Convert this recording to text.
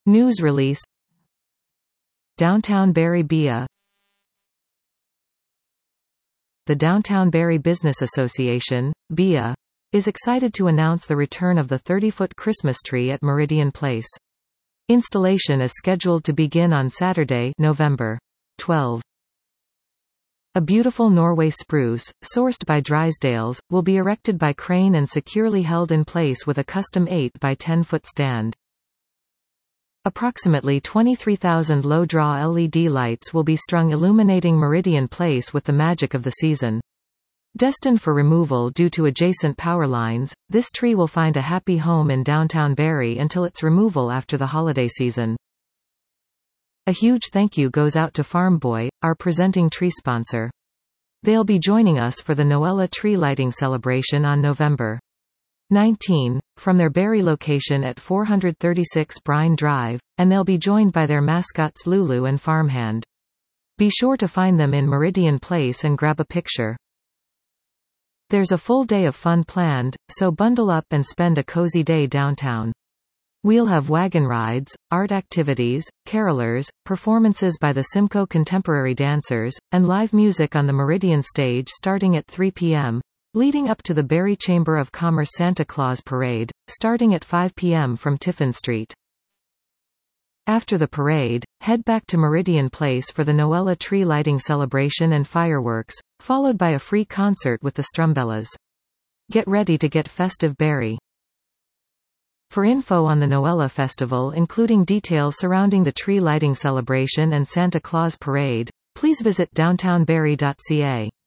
News release. Downtown Barrie BIA. The Downtown Barrie Business Association, BIA, is excited to announce the return of the 30-foot Christmas tree at Meridian Place. Installation is scheduled to begin on Saturday, November 12. A beautiful Norway spruce, sourced by Drysdales, will be erected by crane and securely held in place with a custom 8 by 10 foot stand. Approximately 23,000 low-draw LED lights will be strung illuminating Meridian Place with the magic of the season. Destined for removal due to adjacent power lines, this tree will find a happy home in downtown Barrie until its removal after the holiday season. A huge thank you goes out to Farmboy, our presenting tree sponsor. They'll be joining us for the Noella tree lighting celebration on November 19, from their Barrie location at 436 Brine Drive, and they'll be joined by their mascots Lulu and Farmhand. Be sure to find them in Meridian Place and grab a picture. There's a full day of fun planned, so bundle up and spend a cozy day downtown. We'll have wagon rides, art activities, carolers, performances by the Simcoe Contemporary Dancers, and live music on the Meridian stage starting at 3 p.m., leading up to the Barrie Chamber of Commerce Santa Claus Parade, starting at 5 p.m. from Tiffin Street. After the parade, head back to Meridian Place for the Noella tree lighting celebration and fireworks, followed by a free concert with the Strumbellas. Get ready to get festive Barrie. For info on the Noella Festival including details surrounding the tree lighting celebration and Santa Claus Parade, please visit downtownbarrie.ca.